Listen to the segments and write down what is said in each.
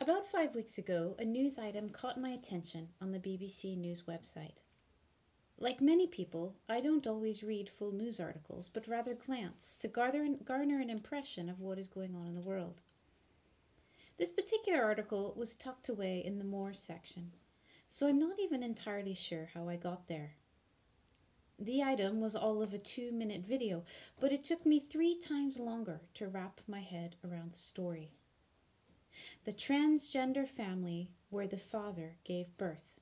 About 5 weeks ago, a news item caught my attention on the BBC News website. Like many people, I don't always read full news articles, but rather glance to garner an impression of what is going on in the world. This particular article was tucked away in the More section, so I'm not even entirely sure how I got there. The item was all of a 2-minute video, but it took me 3 times longer to wrap my head around the story. The transgender family where the father gave birth.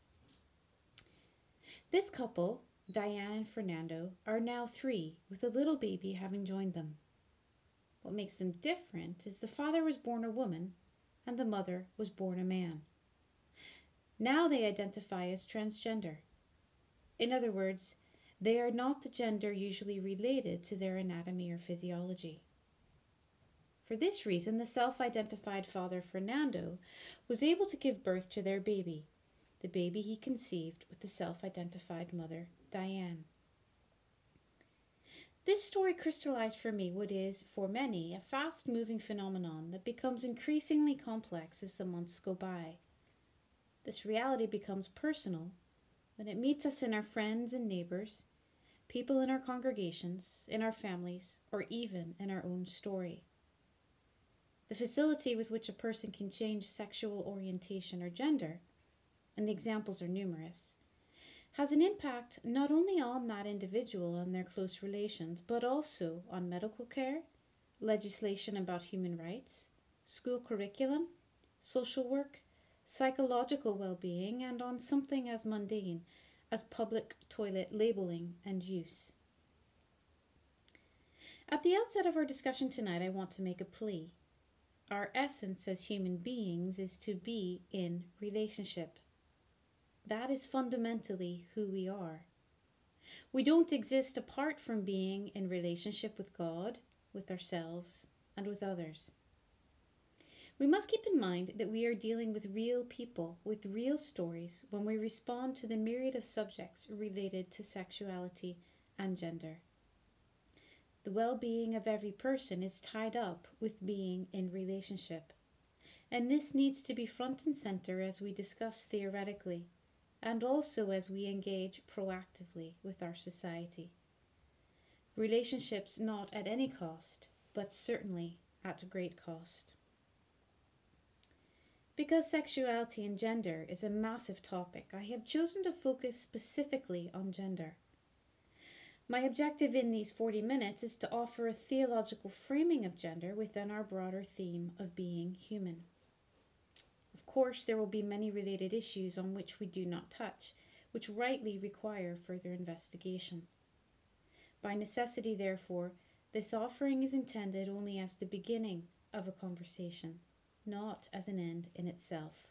This couple, Diane and Fernando, are now 3, with a little baby having joined them. What makes them different is the father was born a woman and the mother was born a man. Now they identify as transgender. In other words, they are not the gender usually related to their anatomy or physiology. For this reason, the self-identified father, Fernando, was able to give birth to their baby, the baby he conceived with the self-identified mother, Diane. This story crystallized for me what is, for many, a fast-moving phenomenon that becomes increasingly complex as the months go by. This reality becomes personal when it meets us in our friends and neighbors, people in our congregations, in our families, or even in our own story. The facility with which a person can change sexual orientation or gender, and the examples are numerous, has an impact not only on that individual and their close relations, but also on medical care, legislation about human rights, school curriculum, social work, psychological well-being, and on something as mundane as public toilet labeling and use. At the outset of our discussion tonight, I want to make a plea. Our essence as human beings is to be in relationship. That is fundamentally who we are. We don't exist apart from being in relationship with God, with ourselves, and with others. We must keep in mind that we are dealing with real people, with real stories, when we respond to the myriad of subjects related to sexuality and gender. The well-being of every person is tied up with being in relationship, and this needs to be front and center as we discuss theoretically, and also as we engage proactively with our society. Relationships not at any cost, but certainly at great cost. Because sexuality and gender is a massive topic, I have chosen to focus specifically on gender. My objective in these 40 minutes is to offer a theological framing of gender within our broader theme of being human. Of course, there will be many related issues on which we do not touch, which rightly require further investigation. By necessity, therefore, this offering is intended only as the beginning of a conversation, not as an end in itself.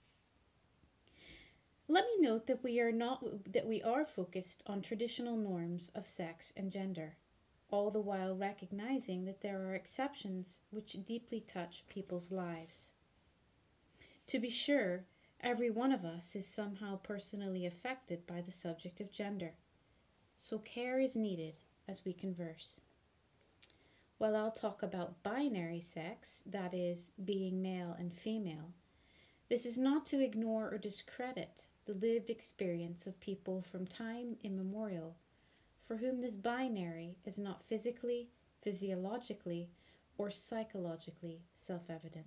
Let me note that we are focused on traditional norms of sex and gender, all the while recognizing that there are exceptions which deeply touch people's lives. To be sure, every one of us is somehow personally affected by the subject of gender, so care is needed as we converse. While I'll talk about binary sex, that is, being male and female, this is not to ignore or discredit the lived experience of people from time immemorial, for whom this binary is not physically, physiologically, or psychologically self-evident.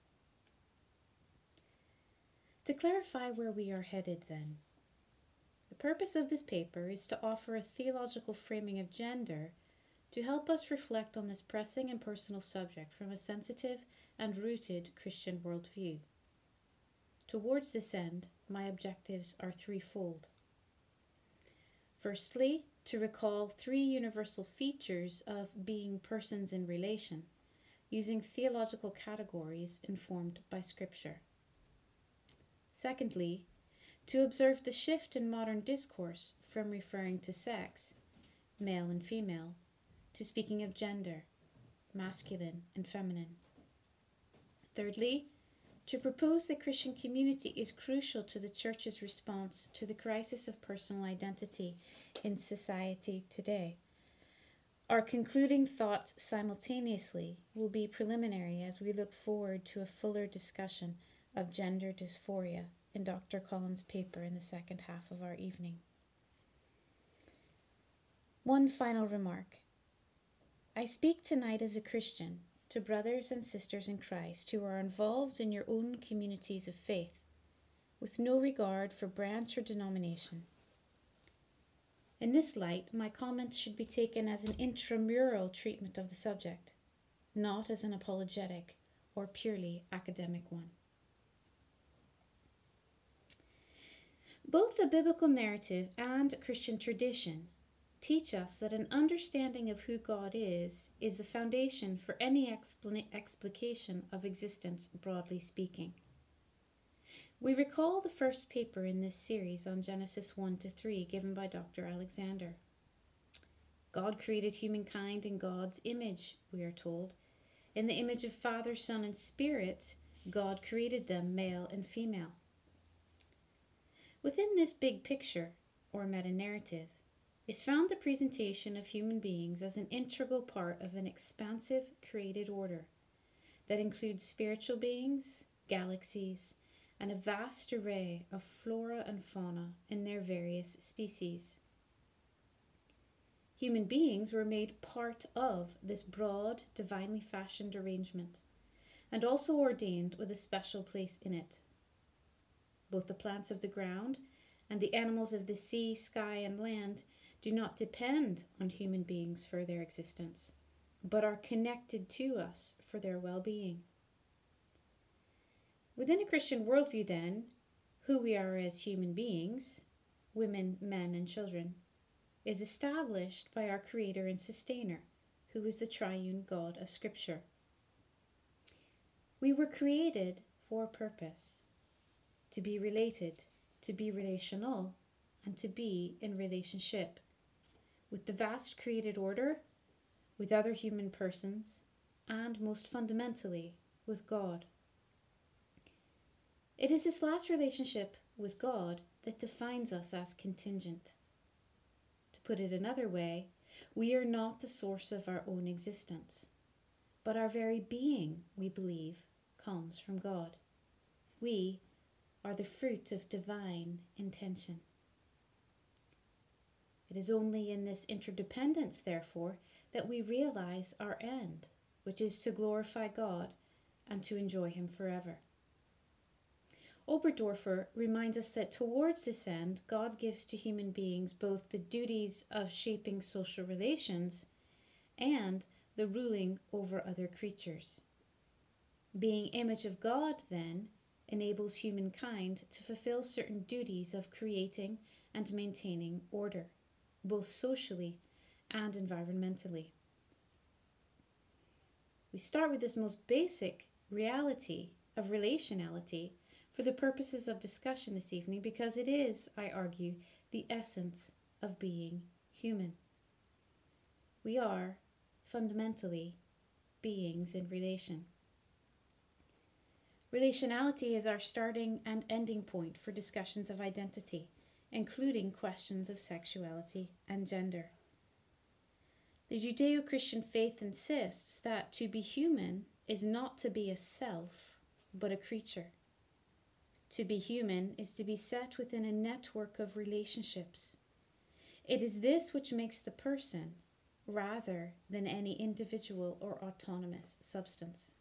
To clarify where we are headed then, the purpose of this paper is to offer a theological framing of gender to help us reflect on this pressing and personal subject from a sensitive and rooted Christian worldview. Towards this end, my objectives are threefold. Firstly, to recall 3 universal features of being persons in relation, using theological categories informed by Scripture. Secondly, to observe the shift in modern discourse from referring to sex, male and female, to speaking of gender, masculine and feminine. Thirdly, to propose that Christian community is crucial to the Church's response to the crisis of personal identity in society today. Our concluding thoughts simultaneously will be preliminary as we look forward to a fuller discussion of gender dysphoria in Dr. Collins' paper in the second half of our evening. One final remark. I speak tonight as a Christian to brothers and sisters in Christ who are involved in your own communities of faith, with no regard for branch or denomination. In this light, my comments should be taken as an intramural treatment of the subject, not as an apologetic or purely academic one. Both the biblical narrative and Christian tradition teach us that an understanding of who God is the foundation for any explication of existence, broadly speaking. We recall the first paper in this series on Genesis 1-3 given by Dr. Alexander. God created humankind in God's image, we are told. In the image of Father, Son, and Spirit, God created them, male and female. Within this big picture, or meta-narrative, is found the presentation of human beings as an integral part of an expansive created order that includes spiritual beings, galaxies, and a vast array of flora and fauna in their various species. Human beings were made part of this broad, divinely fashioned arrangement, and also ordained with a special place in it. Both the plants of the ground and the animals of the sea, sky, and land do not depend on human beings for their existence, but are connected to us for their well-being. Within a Christian worldview, then, who we are as human beings, women, men, and children, is established by our Creator and Sustainer, who is the triune God of Scripture. We were created for a purpose, to be related, to be relational, and to be in relationship with the vast created order, with other human persons, and most fundamentally, with God. It is this last relationship with God that defines us as contingent. To put it another way, we are not the source of our own existence, but our very being, we believe, comes from God. We are the fruit of divine intention. It is only in this interdependence, therefore, that we realize our end, which is to glorify God and to enjoy Him forever. Oberdorfer reminds us that towards this end, God gives to human beings both the duties of shaping social relations and the ruling over other creatures. Being image of God, then, enables humankind to fulfill certain duties of creating and maintaining order, both socially and environmentally. We start with this most basic reality of relationality for the purposes of discussion this evening because it is, I argue, the essence of being human. We are, fundamentally, beings in relation. Relationality is our starting and ending point for discussions of identity, including questions of sexuality and gender. The Judeo-Christian faith insists that to be human is not to be a self, but a creature. To be human is to be set within a network of relationships. It is this which makes the person, rather than any individual or autonomous substance.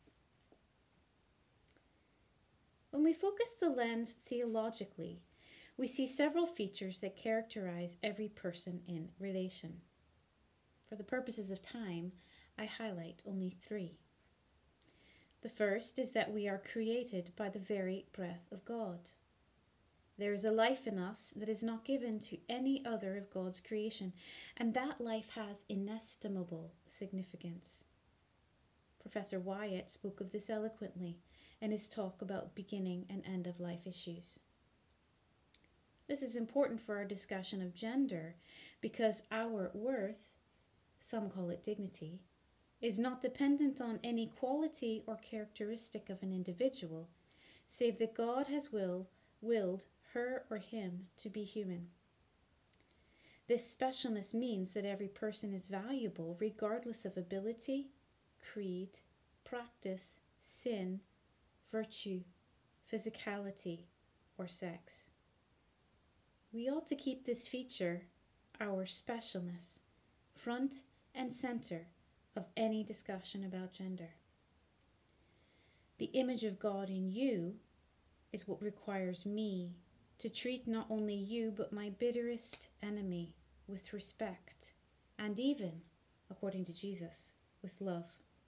When we focus the lens theologically, we see several features that characterize every person in relation. For the purposes of time, I highlight only 3. The first is that we are created by the very breath of God. There is a life in us that is not given to any other of God's creation, and that life has inestimable significance. Professor Wyatt spoke of this eloquently in his talk about beginning and end of life issues. This is important for our discussion of gender because our worth, some call it dignity, is not dependent on any quality or characteristic of an individual, save that God has willed her or him to be human. This specialness means that every person is valuable regardless of ability, creed, practice, sin, virtue, physicality, or sex. We ought to keep this feature, our specialness, front and center of any discussion about gender. The image of God in you is what requires me to treat not only you but my bitterest enemy with respect and even, according to Jesus, with love.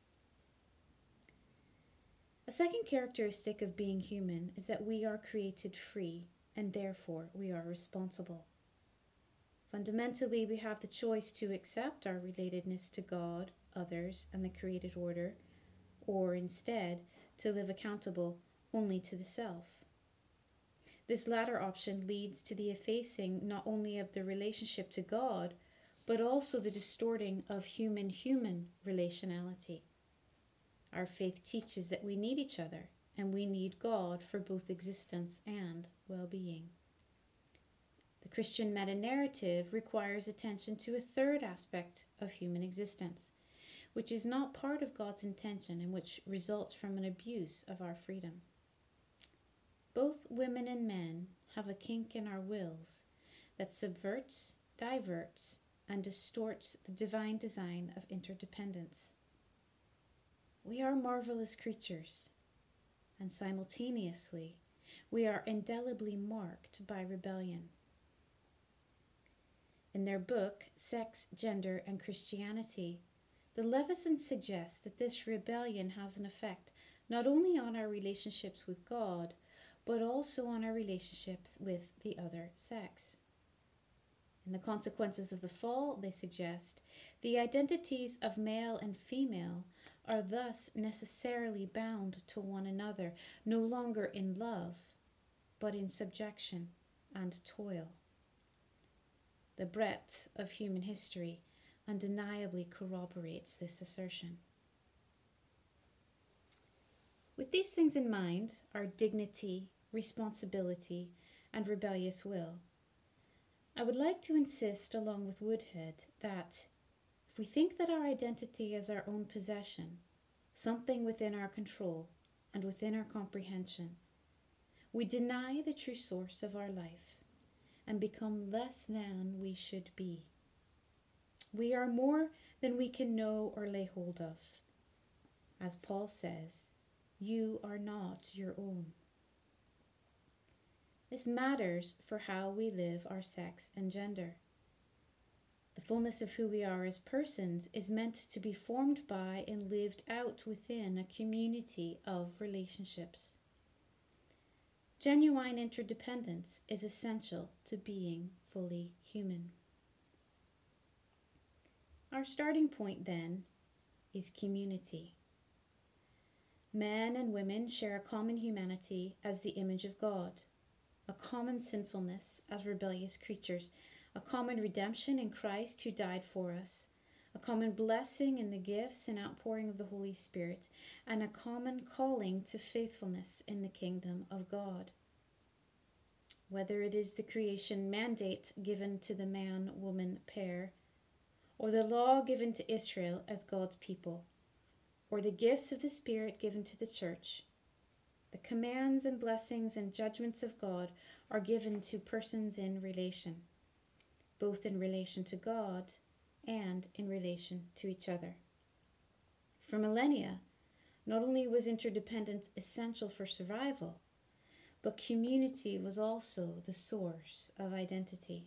A second characteristic of being human is that we are created free and therefore we are responsible. Fundamentally, we have the choice to accept our relatedness to God, others, and the created order, or instead to live accountable only to the self. This latter option leads to the effacing not only of the relationship to God, but also the distorting of human-human relationality. Our faith teaches that we need each other, and we need God for both existence and well-being. The Christian meta-narrative requires attention to a third aspect of human existence, which is not part of God's intention and which results from an abuse of our freedom. Both women and men have a kink in our wills that subverts, diverts, and distorts the divine design of interdependence. We are marvelous creatures, and simultaneously, we are indelibly marked by rebellion. In their book, Sex, Gender, and Christianity, the Levesons suggest that this rebellion has an effect not only on our relationships with God, but also on our relationships with the other sex. In the consequences of the fall, they suggest, the identities of male and female are thus necessarily bound to one another, no longer in love, but in subjection and toil. The breadth of human history undeniably corroborates this assertion. With these things in mind, our dignity, responsibility, and rebellious will, I would like to insist, along with Woodhead, that if we think that our identity is our own possession, something within our control and within our comprehension, we deny the true source of our life and become less than we should be. We are more than we can know or lay hold of. As Paul says, you are not your own. This matters for how we live our sex and gender. The fullness of who we are as persons is meant to be formed by and lived out within a community of relationships. Genuine interdependence is essential to being fully human. Our starting point, then, is community. Men and women share a common humanity as the image of God, a common sinfulness as rebellious creatures, a common redemption in Christ who died for us, a common blessing in the gifts and outpouring of the Holy Spirit, and a common calling to faithfulness in the kingdom of God. Whether it is the creation mandate given to the man-woman pair, or the law given to Israel as God's people, or the gifts of the Spirit given to the church, the commands and blessings and judgments of God are given to persons in relation, both in relation to God and in relation to each other. For millennia, not only was interdependence essential for survival, but community was also the source of identity.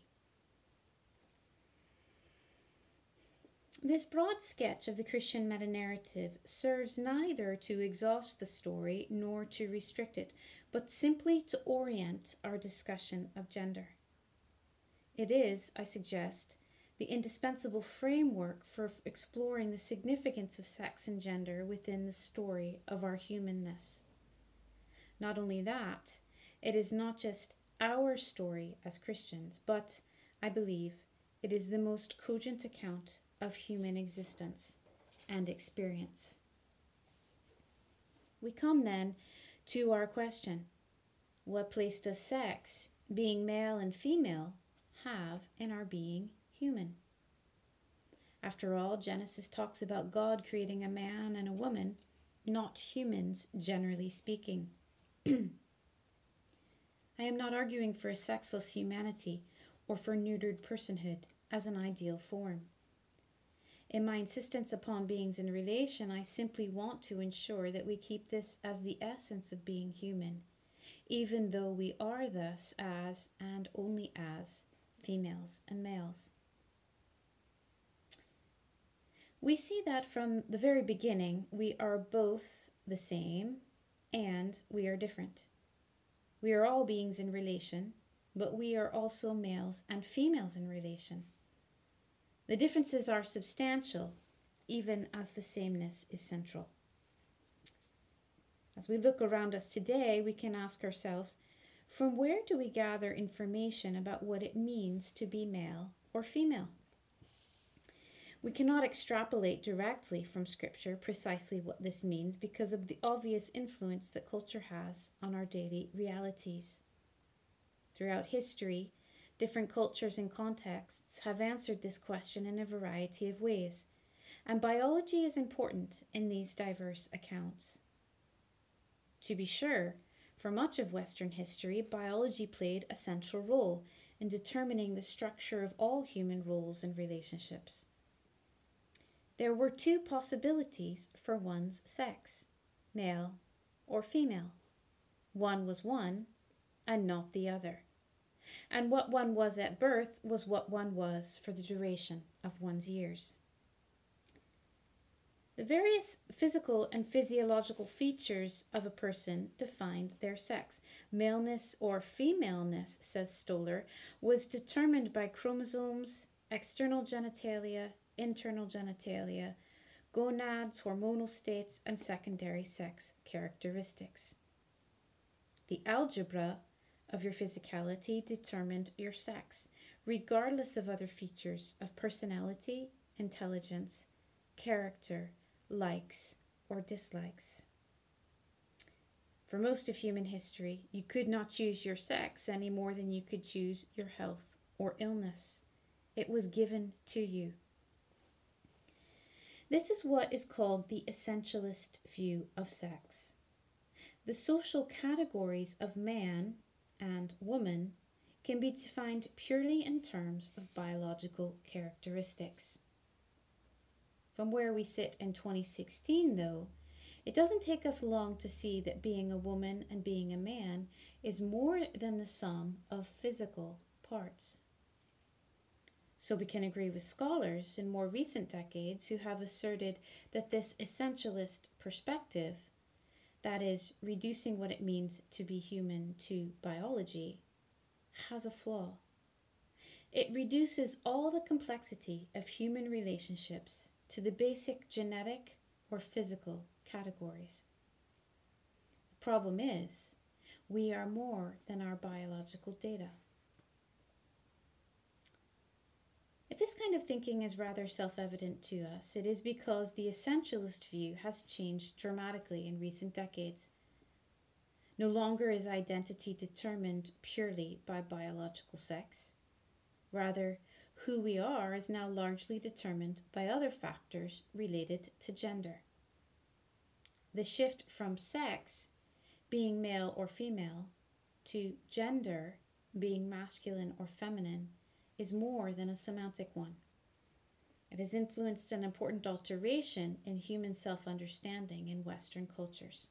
This broad sketch of the Christian meta-narrative serves neither to exhaust the story nor to restrict it, but simply to orient our discussion of gender. It is, I suggest, the indispensable framework for exploring the significance of sex and gender within the story of our humanness. Not only that, it is not just our story as Christians, but, I believe, it is the most cogent account of human existence and experience. We come then to our question: what place does sex, being male and female, have in our being human? After all, Genesis talks about God creating a man and a woman, not humans, generally speaking. I am not arguing for a sexless humanity or for neutered personhood as an ideal form. In my insistence upon beings in relation, I simply want to ensure that we keep this as the essence of being human, even though we are thus as, and only as, females and males. We see that from the very beginning, we are both the same and we are different. We are all beings in relation, but we are also males and females in relation. The differences are substantial, even as the sameness is central. As we look around us today, we can ask ourselves, from where do we gather information about what it means to be male or female? We cannot extrapolate directly from Scripture precisely what this means because of the obvious influence that culture has on our daily realities. Throughout history, different cultures and contexts have answered this question in a variety of ways, and biology is important in these diverse accounts. To be sure, for much of Western history, biology played a central role in determining the structure of all human roles and relationships. There were two possibilities for one's sex, male or female. One was one and not the other. And what one was at birth was what one was for the duration of one's years. The various physical and physiological features of a person defined their sex. Maleness or femaleness, says Stoller, was determined by chromosomes, external genitalia, internal genitalia, gonads, hormonal states, and secondary sex characteristics. The algebra of your physicality determined your sex, regardless of other features of personality, intelligence, character, likes, or dislikes. For most of human history, you could not choose your sex any more than you could choose your health or illness. It was given to you. This is what is called the essentialist view of sex. The social categories of man and woman can be defined purely in terms of biological characteristics. From where we sit in 2016, though, it doesn't take us long to see that being a woman and being a man is more than the sum of physical parts. So we can agree with scholars in more recent decades who have asserted that this essentialist perspective, that is, reducing what it means to be human to biology, has a flaw. It reduces all the complexity of human relationships to the basic genetic or physical categories. The problem is, we are more than our biological data. If this kind of thinking is rather self-evident to us, it is because the essentialist view has changed dramatically in recent decades. No longer is identity determined purely by biological sex. Rather, who we are is now largely determined by other factors related to gender. The shift from sex, being male or female, to gender, being masculine or feminine, is more than a semantic one. It has influenced an important alteration in human self-understanding in Western cultures.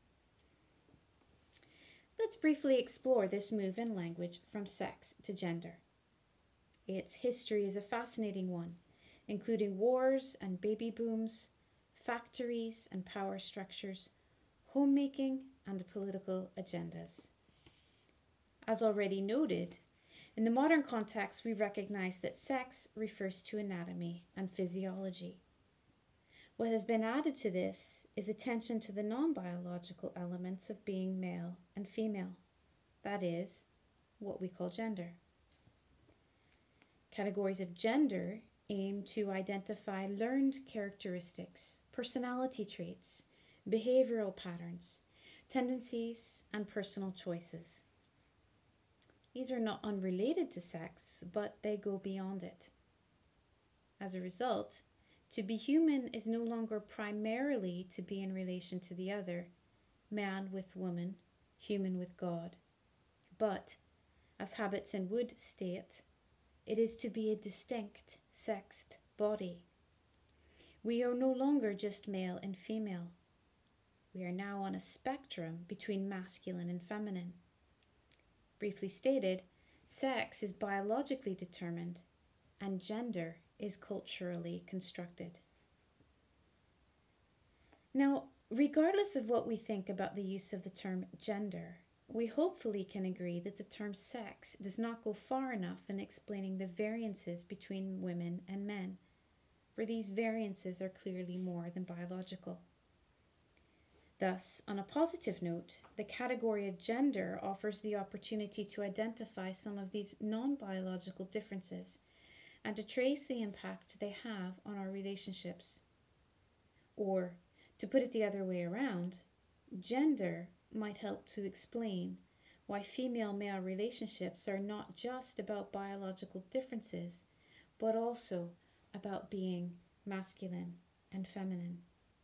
Let's briefly explore this move in language from sex to gender. Its history is a fascinating one, including wars and baby booms, factories and power structures, homemaking and political agendas. As already noted, in the modern context, we recognize that sex refers to anatomy and physiology. What has been added to this is attention to the non-biological elements of being male and female, that is, what we call gender. Categories of gender aim to identify learned characteristics, personality traits, behavioral patterns, tendencies, and personal choices. These are not unrelated to sex, but they go beyond it. As a result, to be human is no longer primarily to be in relation to the other, man with woman, human with God, but, as Habits and Wood state, it is to be a distinct sexed body. We are no longer just male and female. We are now on a spectrum between masculine and feminine. Briefly stated, sex is biologically determined and gender is culturally constructed. Now, regardless of what we think about the use of the term gender, we hopefully can agree that the term sex does not go far enough in explaining the variances between women and men, for these variances are clearly more than biological. Thus, on a positive note, the category of gender offers the opportunity to identify some of these non-biological differences and to trace the impact they have on our relationships. Or, to put it the other way around, gender might help to explain why female-male relationships are not just about biological differences, but also about being masculine and feminine.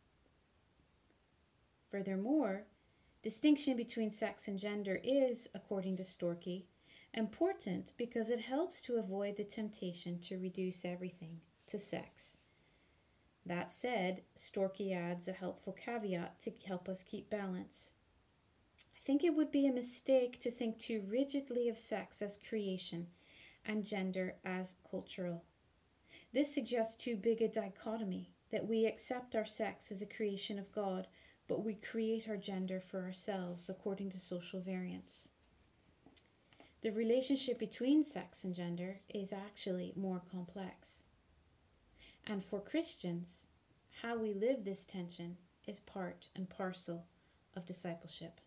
Furthermore, distinction between sex and gender is, according to Storkey, important because it helps to avoid the temptation to reduce everything to sex. That said, Storkey adds a helpful caveat to help us keep balance. I think it would be a mistake to think too rigidly of sex as creation and gender as cultural. This suggests too big a dichotomy, that we accept our sex as a creation of God, but we create our gender for ourselves according to social variance. The relationship between sex and gender is actually more complex. And for Christians, how we live this tension is part and parcel of discipleship.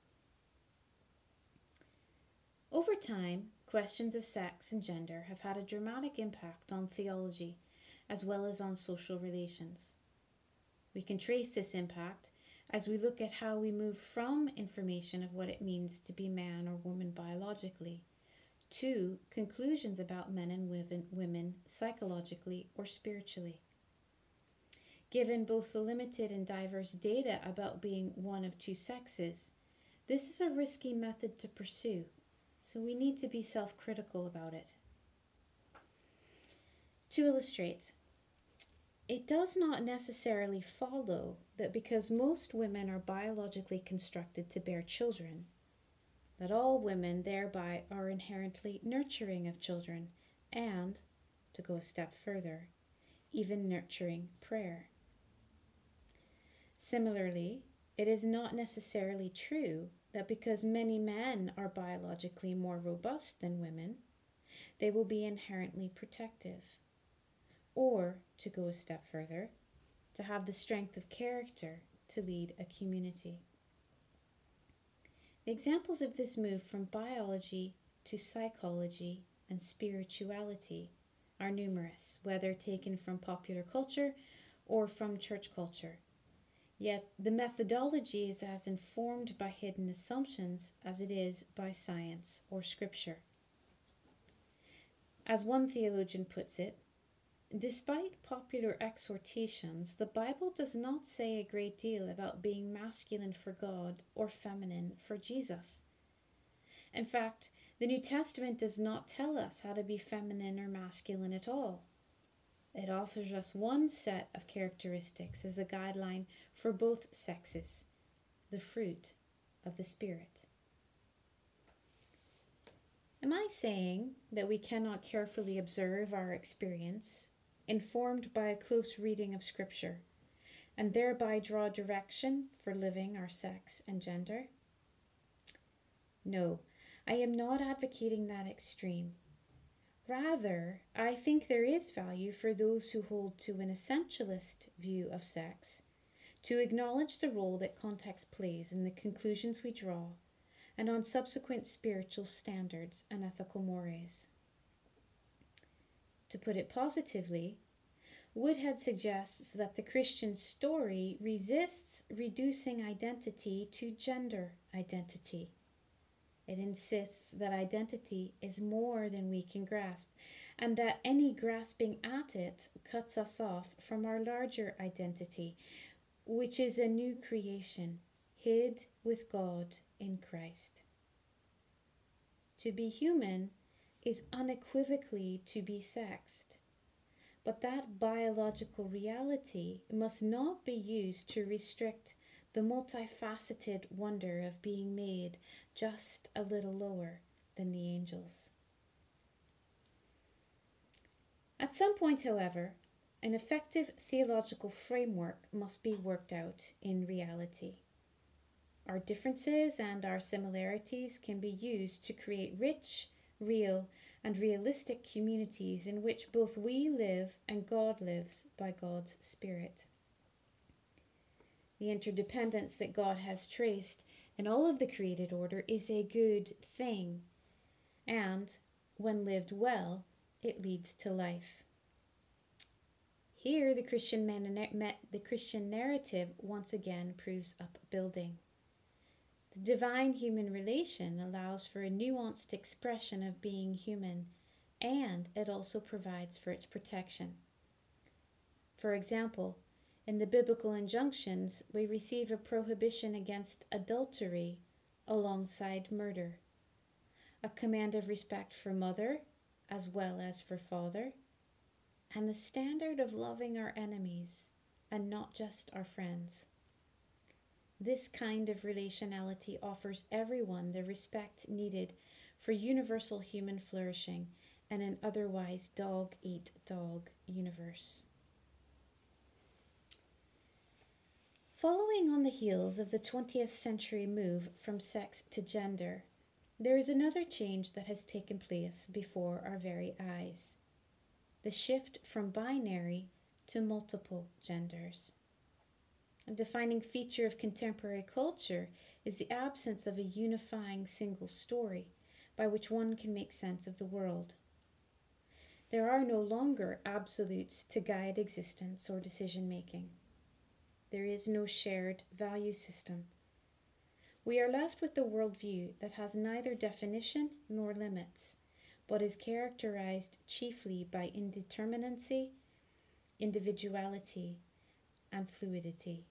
Over time, questions of sex and gender have had a dramatic impact on theology as well as on social relations. We can trace this impact as we look at how we move from information of what it means to be man or woman biologically to conclusions about men and women psychologically or spiritually. Given both the limited and diverse data about being one of two sexes, this is a risky method to pursue, so we need to be self-critical about it. To illustrate, it does not necessarily follow that because most women are biologically constructed to bear children, that all women thereby are inherently nurturing of children and, to go a step further, even nurturing prayer. Similarly, it is not necessarily true that because many men are biologically more robust than women, they will be inherently protective. Or, to go a step further, to have the strength of character to lead a community. The examples of this move from biology to psychology and spirituality are numerous, whether taken from popular culture or from church culture. Yet the methodology is as informed by hidden assumptions as it is by science or scripture. As one theologian puts it, despite popular exhortations, the Bible does not say a great deal about being masculine for God or feminine for Jesus. In fact, the New Testament does not tell us how to be feminine or masculine at all. It offers us one set of characteristics as a guideline for both sexes, the fruit of the Spirit. Am I saying that we cannot carefully observe our experience, informed by a close reading of Scripture, and thereby draw direction for living our sex and gender? No, I am not advocating that extreme. Rather, I think there is value for those who hold to an essentialist view of sex to acknowledge the role that context plays in the conclusions we draw and on subsequent spiritual standards and ethical mores. To put it positively, Woodhead suggests that the Christian story resists reducing identity to gender identity. It insists that identity is more than we can grasp, and that any grasping at it cuts us off from our larger identity, which is a new creation, hid with God in Christ. to be human is unequivocally to be sexed. But that biological reality must not be used to restrict the multifaceted wonder of being made just a little lower than the angels. At some point, however, an effective theological framework must be worked out in reality. Our differences and our similarities can be used to create rich, real, and realistic communities in which both we live and God lives by God's Spirit. The interdependence that God has traced in all of the created order is a good thing, and when lived well, it leads to life. Here, the Christian narrative once again proves upbuilding. The divine-human relation allows for a nuanced expression of being human, and it also provides for its protection. For example, in the biblical injunctions, we receive a prohibition against adultery alongside murder, a command of respect for mother as well as for father, and the standard of loving our enemies and not just our friends. This kind of relationality offers everyone the respect needed for universal human flourishing in an otherwise dog-eat-dog universe. Following on the heels of the 20th century move from sex to gender, there is another change that has taken place before our very eyes: the shift from binary to multiple genders. A defining feature of contemporary culture is the absence of a unifying single story by which one can make sense of the world. There are no longer absolutes to guide existence or decision-making. There is no shared value system. We are left with a worldview that has neither definition nor limits, but is characterized chiefly by indeterminacy, individuality, and fluidity.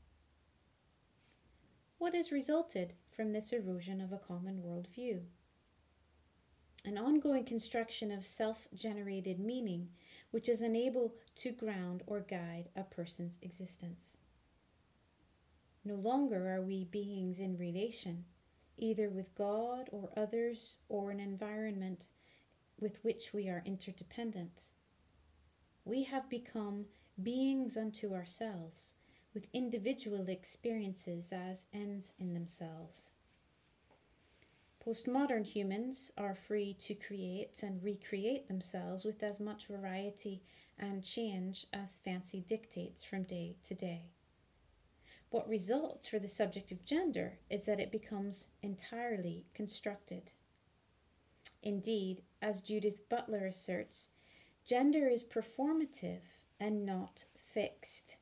What has resulted from this erosion of a common worldview? An ongoing construction of self-generated meaning which is unable to ground or guide a person's existence. No longer are we beings in relation, either with God or others or an environment with which we are interdependent. We have become beings unto ourselves, with individual experiences as ends in themselves. Postmodern humans are free to create and recreate themselves with as much variety and change as fancy dictates from day to day. What results for the subject of gender is that it becomes entirely constructed. Indeed, as Judith Butler asserts, gender is performative and not fixed.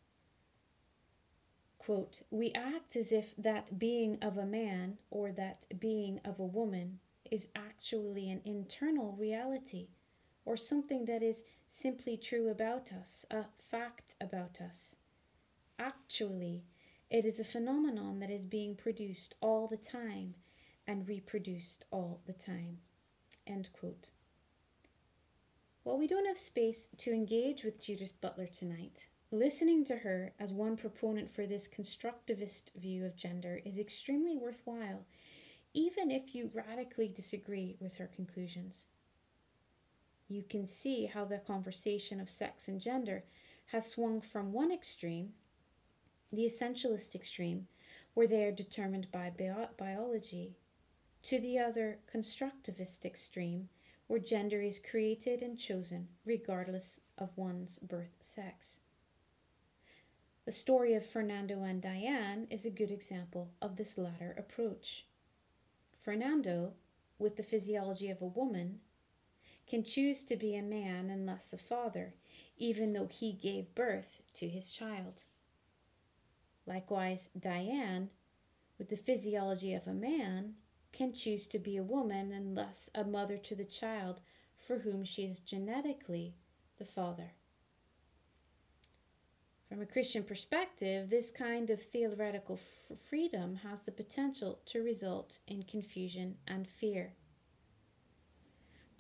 Quote, "We act as if that being of a man or that being of a woman is actually an internal reality or something that is simply true about us, a fact about us. Actually, it is a phenomenon that is being produced all the time and reproduced all the time." End quote. While we don't have space to engage with Judith Butler tonight, listening to her as one proponent for this constructivist view of gender is extremely worthwhile, even if you radically disagree with her conclusions. You can see how the conversation of sex and gender has swung from one extreme, the essentialist extreme, where they are determined by biology, to the other constructivist extreme, where gender is created and chosen regardless of one's birth sex. The story of Fernando and Diane is a good example of this latter approach. Fernando, with the physiology of a woman, can choose to be a man and thus a father, even though he gave birth to his child. Likewise, Diane, with the physiology of a man, can choose to be a woman and thus a mother to the child for whom she is genetically the father. From a Christian perspective, this kind of theoretical freedom has the potential to result in confusion and fear.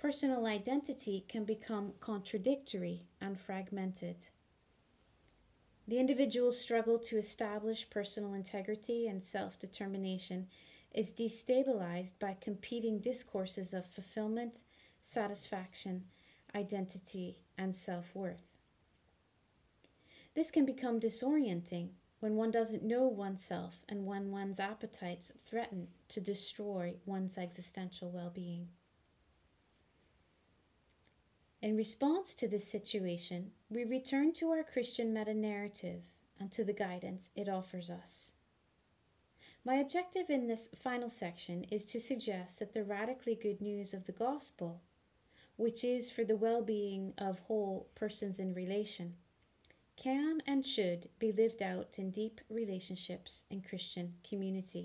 personal identity can become contradictory and fragmented. The individual's struggle to establish personal integrity and self-determination is destabilized by competing discourses of fulfillment, satisfaction, identity, and self-worth. This can become disorienting when one doesn't know oneself and when one's appetites threaten to destroy one's existential well-being. In response to this situation, we return to our Christian meta-narrative and to the guidance it offers us. My objective in this final section is to suggest that the radically good news of the gospel, which is for the well-being of whole persons in relation, can and should be lived out in deep relationships in Christian community.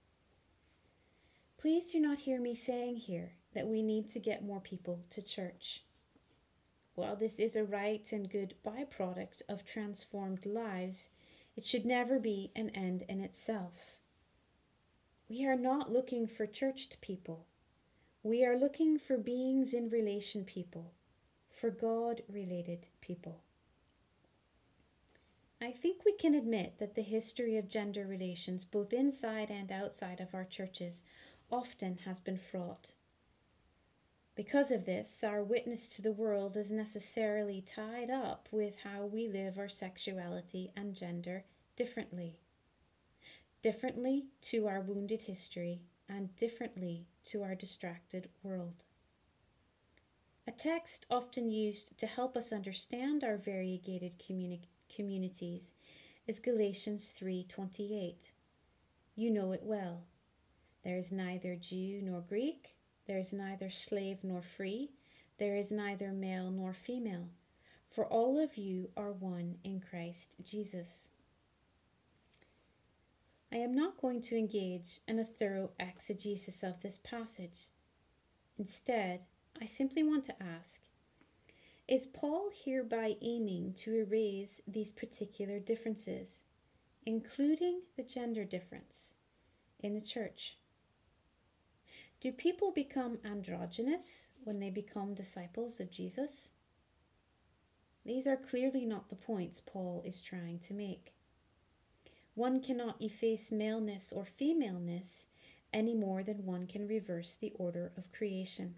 Please do not hear me saying here that we need to get more people to church. While this is a right and good byproduct of transformed lives, it should never be an end in itself. We are not looking for churched people. We are looking for beings in relation people, for God-related people. I think we can admit that the history of gender relations, both inside and outside of our churches, often has been fraught. Because of this, our witness to the world is necessarily tied up with how we live our sexuality and gender differently to our wounded history and differently to our distracted world. A text often used to help us understand our variegated communities is Galatians 3:28. You know it well. There is neither Jew nor Greek, there is neither slave nor free, there is neither male nor female, for all of you are one in Christ Jesus. I am not going to engage in a thorough exegesis of this passage. Instead, I simply want to ask, is Paul hereby aiming to erase these particular differences, including the gender difference, in the church? Do people become androgynous when they become disciples of Jesus? These are clearly not the points Paul is trying to make. One cannot efface maleness or femaleness any more than one can reverse the order of creation.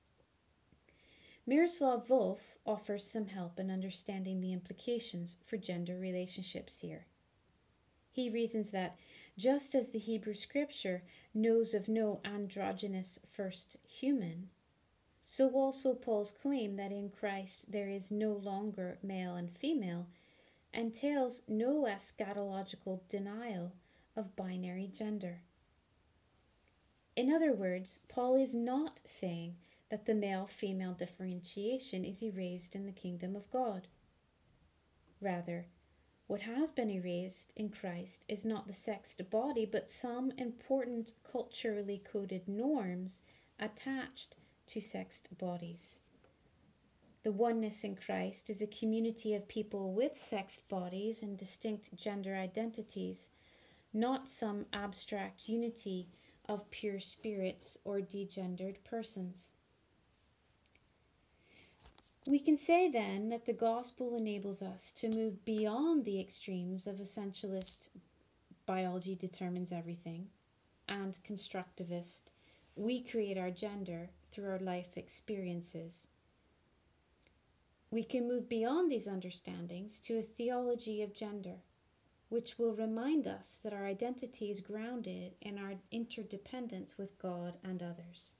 Miroslav Volf offers some help in understanding the implications for gender relationships here. He reasons that just as the Hebrew scripture knows of no androgynous first human, so also Paul's claim that in Christ there is no longer male and female entails no eschatological denial of binary gender. In other words, Paul is not saying that the male-female differentiation is erased in the kingdom of God. Rather, what has been erased in Christ is not the sexed body, but some important culturally coded norms attached to sexed bodies. The oneness in Christ is a community of people with sexed bodies and distinct gender identities, not some abstract unity of pure spirits or degendered persons. We can say then that the gospel enables us to move beyond the extremes of essentialist biology determines everything and constructivist we create our gender through our life experiences. We can move beyond these understandings to a theology of gender, which will remind us that our identity is grounded in our interdependence with God and others.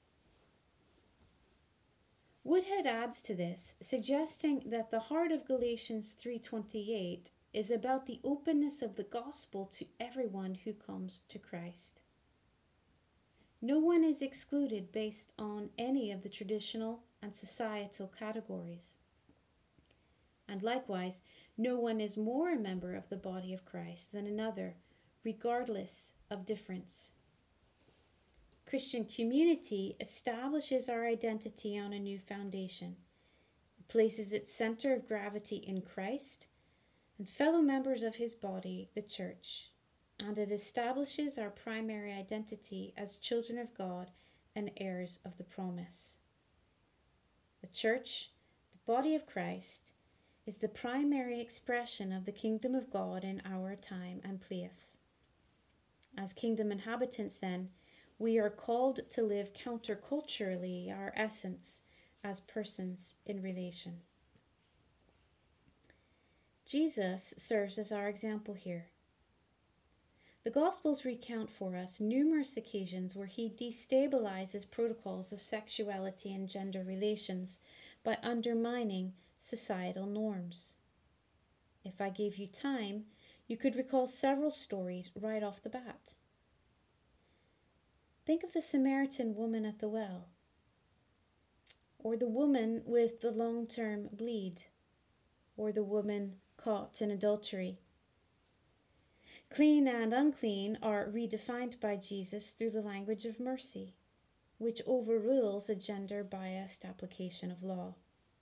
Woodhead adds to this, suggesting that the heart of Galatians 3:28 is about the openness of the gospel to everyone who comes to Christ. No one is excluded based on any of the traditional and societal categories. And likewise, no one is more a member of the body of Christ than another, regardless of difference. Christian community establishes our identity on a new foundation. It places its center of gravity in Christ and fellow members of his body, the church, and it establishes our primary identity as children of God and heirs of the promise. The church, the body of Christ, is the primary expression of the kingdom of God in our time and place. As kingdom inhabitants, then, we are called to live counterculturally our essence as persons in relation. Jesus serves as our example here. The Gospels recount for us numerous occasions where he destabilizes protocols of sexuality and gender relations by undermining societal norms. If I gave you time, you could recall several stories right off the bat. Think of the Samaritan woman at the well, or the woman with the long-term bleed, or the woman caught in adultery. Clean and unclean are redefined by Jesus through the language of mercy, which overrules a gender-biased application of law.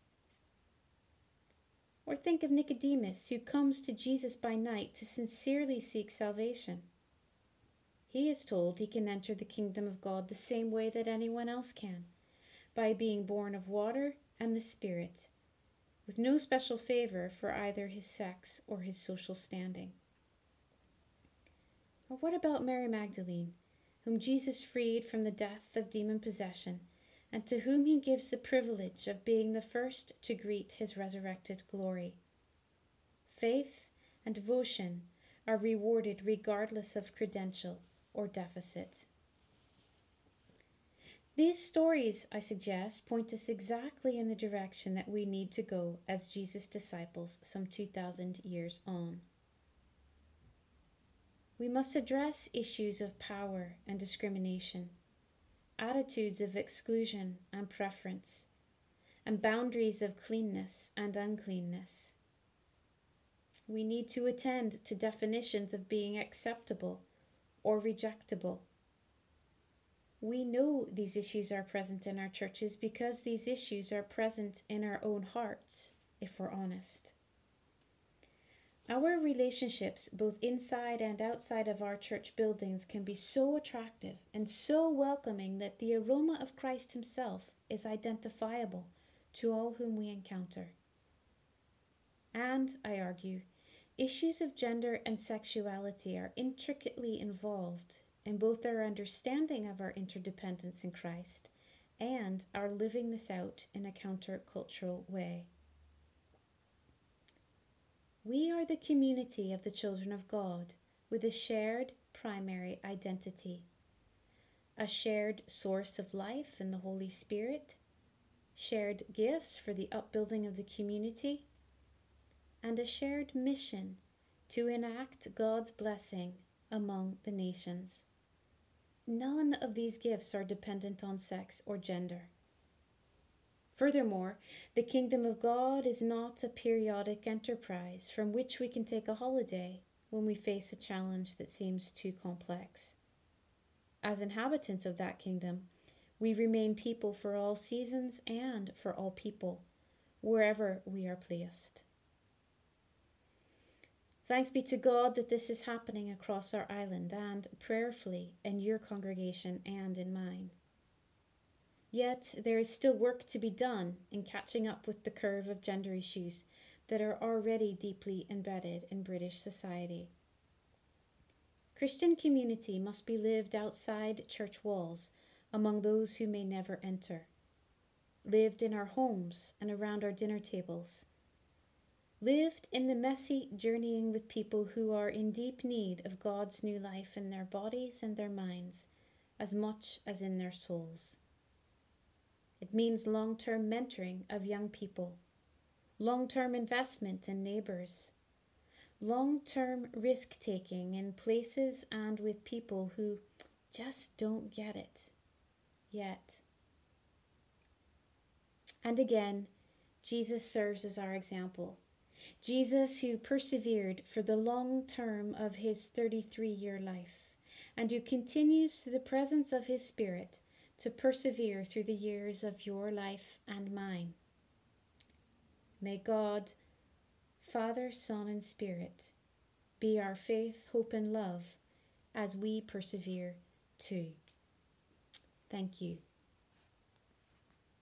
Or think of Nicodemus, who comes to Jesus by night to sincerely seek salvation. He is told he can enter the kingdom of God the same way that anyone else can, by being born of water and the Spirit, with no special favor for either his sex or his social standing. Or what about Mary Magdalene, whom Jesus freed from the death of demon possession, and to whom he gives the privilege of being the first to greet his resurrected glory? Faith and devotion are rewarded regardless of credential or deficit. These stories, I suggest, point us exactly in the direction that we need to go as Jesus' disciples some 2,000 years on. We must address issues of power and discrimination, attitudes of exclusion and preference, and boundaries of cleanness and uncleanness. We need to attend to definitions of being acceptable or rejectable. We know these issues are present in our churches because these issues are present in our own hearts, if we're honest. Our relationships, both inside and outside of our church buildings, can be so attractive and so welcoming that the aroma of Christ himself is identifiable to all whom we encounter. And, I argue, issues of gender and sexuality are intricately involved in both our understanding of our interdependence in Christ and our living this out in a countercultural way. We are the community of the children of God with a shared primary identity, a shared source of life in the Holy Spirit, shared gifts for the upbuilding of the community, and a shared mission to enact God's blessing among the nations. None of these gifts are dependent on sex or gender. Furthermore, the kingdom of God is not a periodic enterprise from which we can take a holiday when we face a challenge that seems too complex. As inhabitants of that kingdom, we remain people for all seasons and for all people, wherever we are placed. Thanks be to God that this is happening across our island and prayerfully in your congregation and in mine. Yet there is still work to be done in catching up with the curve of gender issues that are already deeply embedded in British society. Christian community must be lived outside church walls among those who may never enter, lived in our homes and around our dinner tables, lived in the messy journeying with people who are in deep need of God's new life in their bodies and their minds as much as in their souls. It means long-term mentoring of young people, long-term investment in neighbours, long-term risk-taking in places and with people who just don't get it yet. And again, Jesus serves as our example. Jesus, who persevered for the long term of his 33-year life, and who continues through the presence of his Spirit to persevere through the years of your life and mine. May God, Father, Son, and Spirit, be our faith, hope, and love as we persevere too. Thank you.